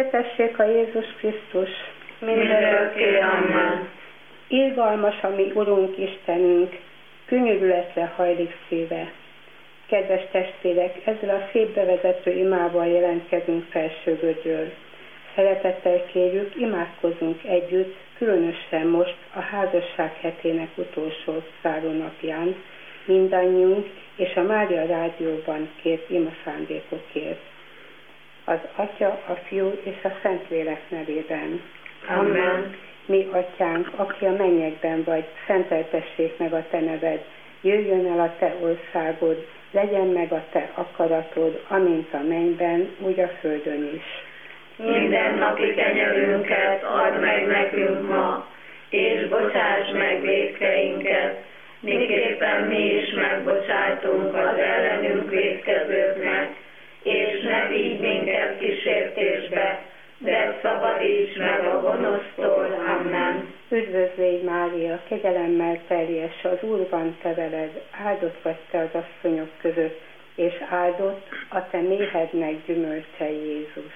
Dicsértessék a Jézus Krisztus! Mindörökké, amen. Irgalmas a mi Urunk Istenünk, könyörületre hajlik szíve. Kedves testvérek, ezzel a szép bevezető imával jelentkezünk Felsővölgyről. Szeretettel kérjük, imádkozzunk együtt, különösen most a házasság hetének utolsó zárónapján, mindannyiunk és a Mária Rádióban kért imaszándékokért. Az Atya, a Fiú és a Szentlélek nevében. Amen. Mi, Atyánk, aki a mennyekben vagy, szenteltessék meg a Te neved, jöjjön el a Te országod, legyen meg a Te akaratod, amint a mennyben, úgy a földön is. Minden napi kenyerünket add meg nekünk ma, és bocsáss meg vétkeinket, miképpen mi is megbocsátunk az ellenünk vétkezőknek, és ne vigy minket kísértésbe, de szabadíts meg a gonosztól. Amen. Üdvözlégy Mária, kegyelemmel teljes, az Úr van te veled, áldott vagy te az asszonyok között, és áldott a te méhednek gyümölcse Jézus.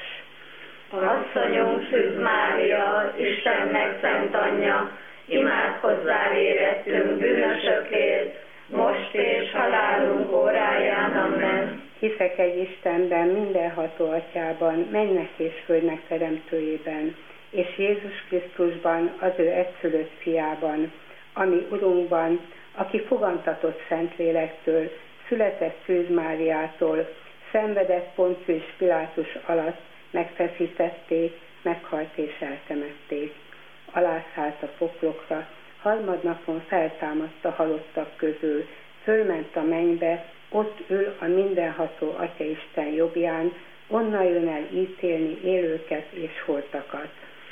Asszonyunk Szűz Mária, Istennek szent anyja, imádkozzál érettünk bűnösökért, most és halálunk óráján. Amen. Hiszek egy Istenben, mindenható Atyában, mennek és földnek teremtőjében, és Jézus Krisztusban, az ő egyszülött fiában, ami Urunkban, aki fogantatott Szentlélektől, született Szűz Máriától, szenvedett Poncius Pilátus alatt, megfeszítették, meghalt és eltemették. Alászállt a poklokra, harmadnapon feltámadt a halottak közül, fölment a mennybe, ott ül a mindenható Atyaisten jobbján, onnan jön el ítélni élőket és holtakat.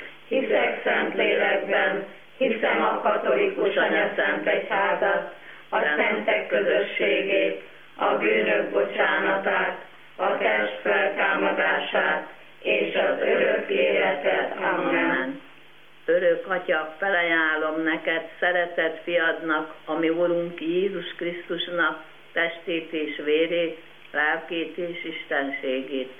Hiszek Szentlélekben, hiszem a katolikus anyaszentegyházat, a szentek közösségét, a bűnök bocsánatát, a test feltámadását és az örök életet. Amen. Örök Atya, felajánlom neked szeretett fiadnak, a mi Urunk Jézus Krisztusnak testét és vérét, lelkét és istenségét.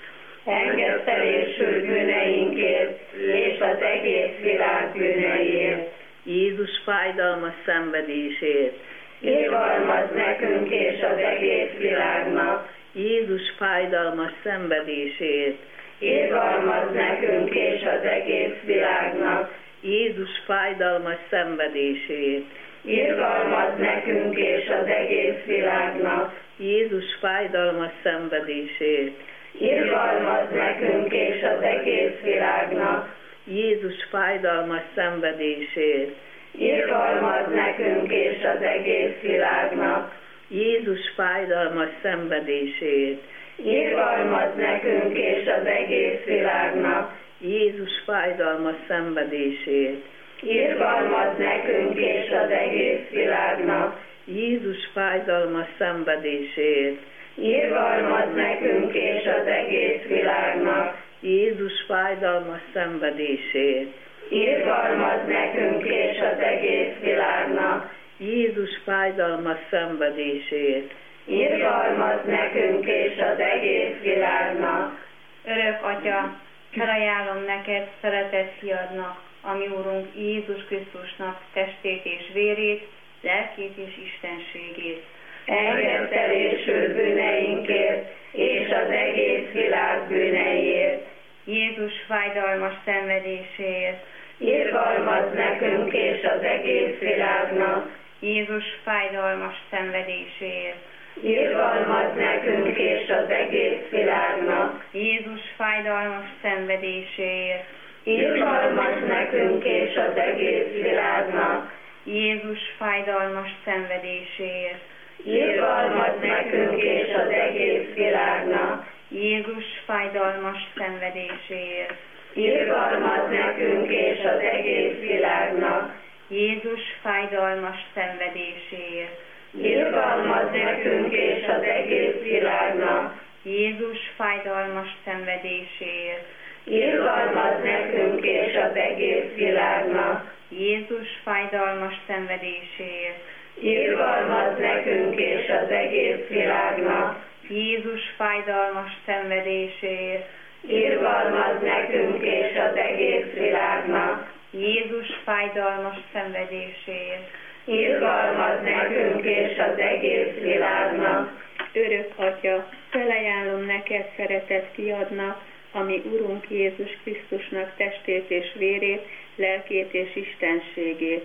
Engedtelésül bűneinkért és az egész világ bűneiért. Jézus fájdalmas szenvedésért. Irgalmazz nekünk és az egész világnak. Jézus fájdalmas szenvedésért. Irgalmazz nekünk és az egész világnak. Jézus fájdalmas szenvedésért. Irgalmazz nekünk és az egész világnak. Jézus fájdalmas szenvedésért. Irgalmazz nekünk és az egész világnak. Jézus fájdalmas szenvedésért. Irgalmazz nekünk és az egész világnak. Jézus fájdalmas szenvedésért. Irgalmazz nekünk és az egész világnak. Jézus fájdalmas szenvedésért. Irgalmazz nekünk és az egész világnak. Jézus fájdalmas szenvedésért. Irgalmazz nekünk és az egész világnak. Jézus fájdalmas szenvedésért. Irgalmazz nekünk és az egész világnak. Jézus fájdalmas szenvedésért. Irgalmazz nekünk és az egész világnak. Örök Atya, felajánlom neked szeretett fiadnak, a mi Úrunk Jézus Krisztusnak testét és vérét, lelkét és istenségét. Engedtelésül bűneinkért és az egész világ bűneiért. Jézus fájdalmas szenvedéséért. Irgalmazz nekünk és az egész világnak. Jézus fájdalmas szenvedéséért. Irgalmazz nekünk és az egész világnak. Jézus fájdalmas szenvedéséért. Irgalmazz nekünk és az egész világnak. Jézus fájdalmas szenvedéséért. Irgalmazz nekünk és az egész világnak. Jézus fájdalmas szenvedéséért. Irgalmazz nekünk és az egész világnak. Jézus fájdalmas szenvedéséért. Irgalmazz nekünk és az egész világnak. Jézus fájdalmas szenvedéséért. Irgalmazz nekünk és az egész világnak. Jézus fájdalmas szenvedéséért. Irgalmazz nekünk és az egész világnak. Jézus fájdalmas szenvedéséért. Irgalmazz nekünk és Jézus fájdalmas szenvedéséért. Irgalmaz nekünk és az egész világnak. Örök Atya, felajánlom neked szeretett fiadnak, ami Urunk Jézus Krisztusnak testét és vérét, lelkét és istenségét.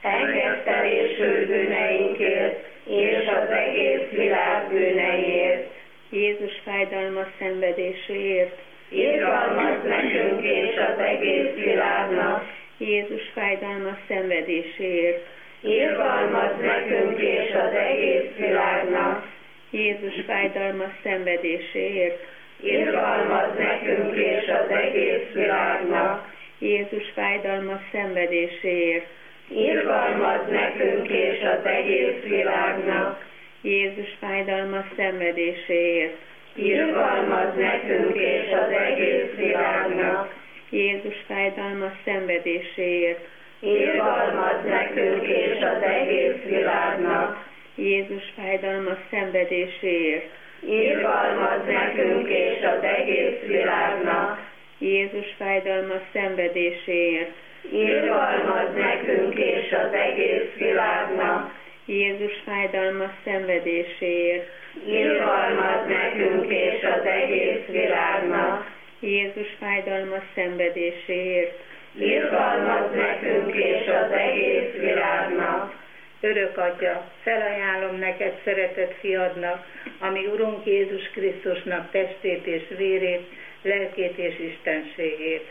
Engedtelésű bűneinkért és az egész világ bűneiért. Jézus fájdalmas szenvedéséért. Irgalmaz nekünk és az egész világnak. Jézus fájdalmas szenvedéséért. Irgalmaz nekünk és az egész világnak. Jézus fájdalmas szenvedéséért. Irgalmaz nekünk és az egész világnak. Jézus fájdalmas szenvedéséért. Irgalmaz nekünk és az egész világnak. Jézus fájdalmas szenvedéséért. Irgalmaz nekünk és az egész világnak. Jézus fájdalmas szenvedéséért. Irgalmaz nekünk és az egész világnak. Jézus fájdalmas szenvedéséért. Irgalmaz nekünk és az egész világnak. Jézus fájdalmas szenvedéséért. Irgalmaz nekünk és az egész világnak. Jézus fájdalmas szenvedéséért. Irgalmaz nekünk és az egész világnak. Jézus fájdalmas szenvedéséért. Irgalmaz nekünk és az egész világnak. Örök Atya, felajánlom neked szeretett fiadnak, ami Urunk Jézus Krisztusnak testét és vérét, lelkét és istenségét.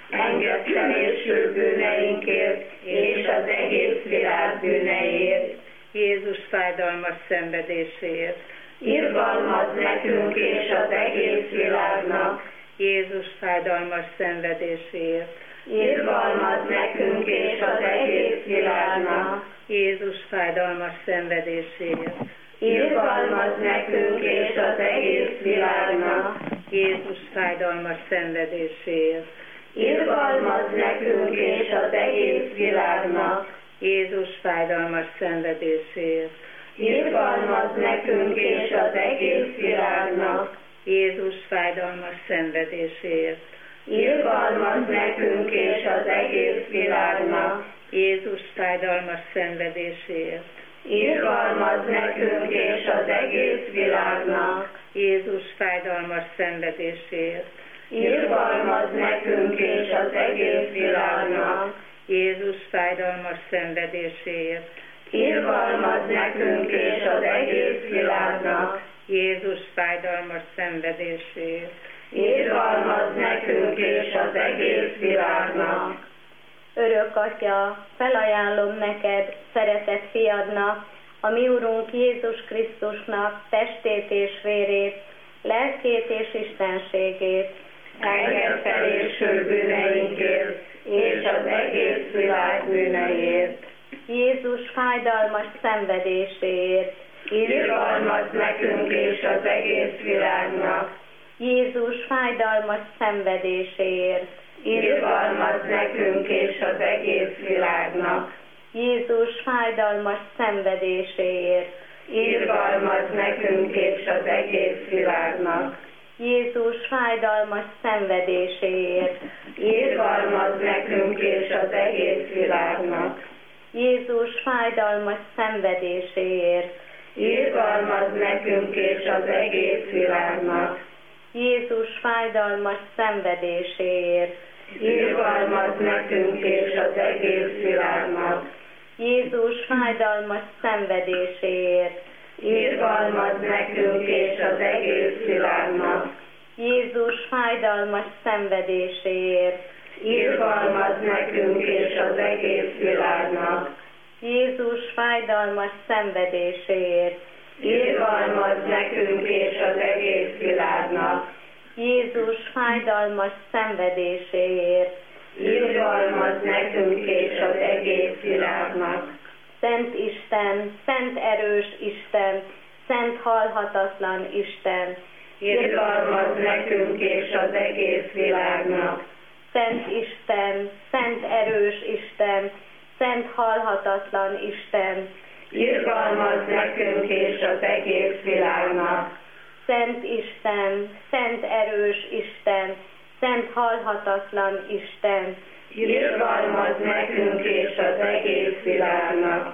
Engedtelésű bűneinkért és az egész világ bűneiért. Jézus fájdalmas szenvedéséért. Irgalmaz nekünk és az egész világnak. Jézus fájdalmas szenvedéséért. Irgalmaz nekünk és az egész világnak. Jézus fájdalmas szenvedéséért. Irgalmaz nekünk és az egész világnak. Jézus fájdalmas szenvedéséért. Irgalmaz nekünk és az egész világnak. Jézus fájdalmas szenvedéséért. Irgalmaz nekünk és az egész világnak. Jézus fájdalmas szenvedéséért. Irgalmaz nekünk és az egész világnak. Jézus fájdalmas szenvedéséért. Irgalmaz nekünk és az egész világnak. Jézus fájdalmas szenvedéséért. Irgalmaz nekünk és az egész világnak. Jézus fájdalmas szenvedéséért. Irgalmaz nekünk és az egész világnak. Jézus fájdalmas szenvedéséért. Irgalmaz nekünk és az egész világnak. Örök Atya, felajánlom neked szeretett fiadnak, a mi Urunk Jézus Krisztusnak testét és vérét, lelkét és istenségét. Engedtelésű bűneinkért és az egész világ bűneiért. Jézus fájdalmas szenvedéséért. Irgalmaz nekünk és az egész világnak. Jézus fájdalmas szenvedéséért. Irgalmaz nekünk és az egész világnak. Jézus fájdalmas szenvedéséért. Irgalmaz nekünk és az egész világnak. Jézus fájdalmas szenvedéséért. Irgalmaz nekünk és az egész világnak. Jézus fájdalmas szenvedéséért. Irgalmaz nekünk és az egész világnak. Jézus fájdalmas szenvedéséért. Irgalmaz nekünk és az egész világnak. Jézus fájdalmas szenvedéséért. Irgalmaz nekünk és az egész világnak. Jézus fájdalmas szenvedéséért. Irgalmaz nekünk és az egész világnak. Jézus fájdalmas szenvedéséért. Irgalmaz nekünk és az egész világnak. Jézus fájdalmas szenvedéséért. Irgalmaz nekünk és az egész világnak. Szent Isten, szent erős Isten, szent halhatatlan Isten. Irgalmaz nekünk és az egész világnak. Szent Isten, szent erős Isten, szent halhatatlan Isten. Irgalmaz nekünk és az egész világnak. Szent Isten, szent erős Isten, szent halhatatlan Isten, irgalmazd nekünk és az egész világnak.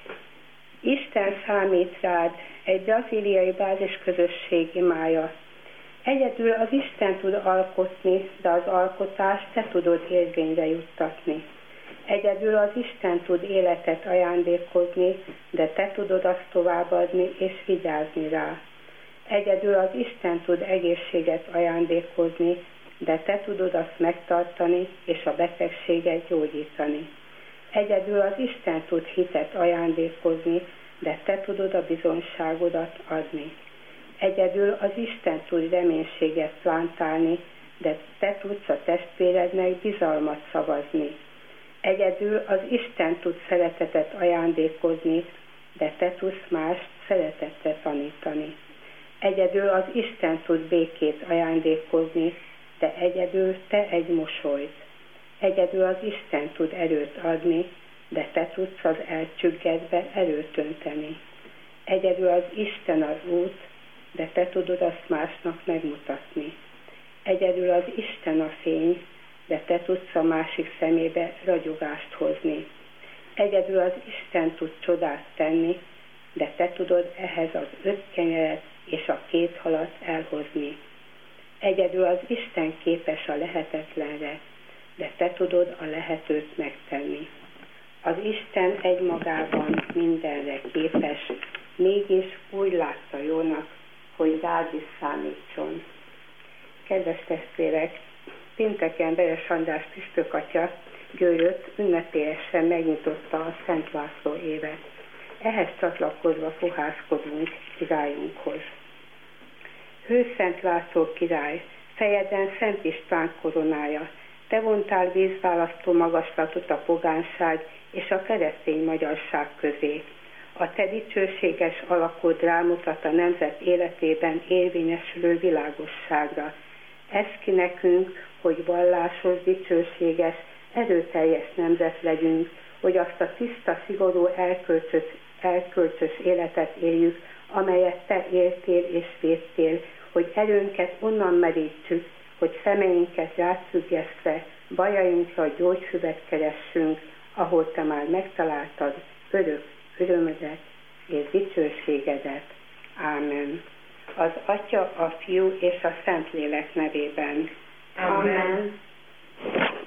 Isten számít rád, egy brazíliai bázisközösség imája. Egyedül az Isten tud alkotni, de az alkotást te tudod érvényre juttatni. Egyedül az Isten tud életet ajándékozni, de te tudod azt továbbadni és vigyázni rá. Egyedül az Isten tud egészséget ajándékozni, de te tudod azt megtartani és a betegséget gyógyítani. Egyedül az Isten tud hitet ajándékozni, de te tudod a bizonyságodat adni. Egyedül az Isten tud reménységet plántálni, de te tudsz a testvérednek bizalmat szavazni. Egyedül az Isten tud szeretetet ajándékozni, de te tudsz mást szeretetre tanítani. Egyedül az Isten tud békét ajándékozni, de egyedül te egy mosolyt. Egyedül az Isten tud erőt adni, de te tudsz az elcsüggedbe erőt önteni. Egyedül az Isten az út, de te tudod azt másnak megmutatni. Egyedül az Isten a fény, de te tudsz a másik szemébe ragyogást hozni. Egyedül az Isten tud csodát tenni, de te tudod ehhez az 5 kenyeret és a 2 halat elhozni. Egyedül az Isten képes a lehetetlenre, de te tudod a lehetőt megtenni. Az Isten egymagában mindenre képes, mégis úgy látta jónak, hogy rád is számítson. Kedves testvérek, pénteken Beres András püspök atya Győrött ünnepélyesen megnyitotta a Szent László évet. Ehhez csatlakozva fohászkodunk királyunkhoz. Hőszent László király, fejeden Szent István koronája, te vontál vízválasztó magaslatot a pogánság és a keresztény magyarság közé. A te dicsőséges alakod rámutat a nemzet életében érvényesülő világosságra. Ez ki nekünk, hogy vallásos, dicsőséges, erőteljes nemzet legyünk, hogy azt a tiszta, szigorú, elkölcsös életet éljük, amelyet te éltél és védtél, hogy erőnket onnan merítsük, hogy szemeinket rátszüggesztve, bajainkra gyógyfüvet keressünk, ahol te már megtaláltad örök örömödet és dicsőségedet. Ámen. Az Atya, a Fiú és a Szentlélek nevében. Amen.